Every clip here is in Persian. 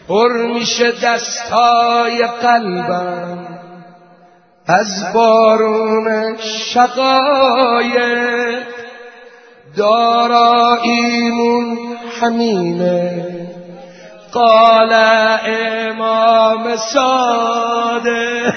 پر میشه دستای قلبم از بارون شقایق، داراییمون همینه قال امام صادق.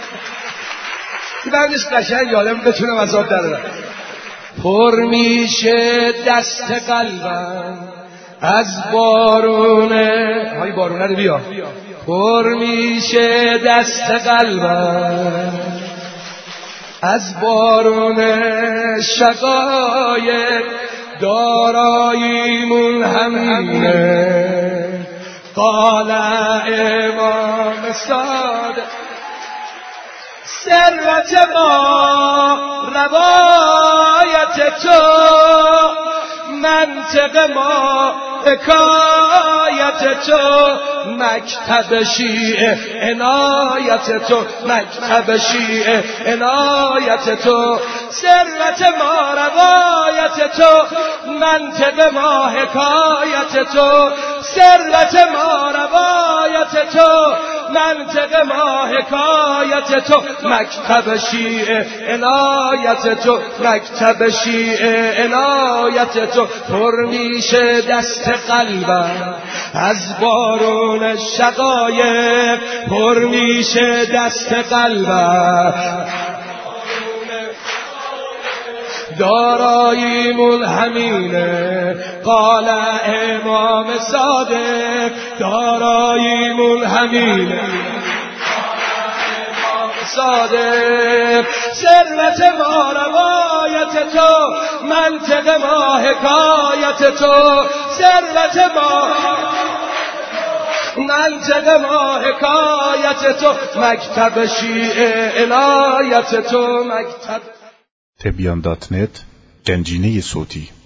بندش قشنگ یادم بتونم از آب در برم. پر میشه دست قلبم از بارونه، های بارونه رو بیا. پر میشه دست قلبم از بارونه شقایق، داراییمون همینه قال امام صادق. ثروت ما روایت تو، منطق ما حکایت تو، مکتب شیعه عنایت تو، مکتب شیعه عنایت تو. ثروت ما روایت تو، منطق ما حکایت تو، ثروت ما روایت تو، منطق ما حکایت تو، مکتب شیعه عنایت تو، مکتب شیعه عنایت تو. پر میشه دست قلبم از بارون شقایق، پر میشه دست قلبم داراییمون همینه قال امام صادق، داراییمون همینه صادق. ثروت ما روایت تو، منطق ما حکایت تو، ثروت ما منطق ما حکایت تو، مکتب شیعه عنایت تو، مکتب. تبیان.net گنجینه صوتی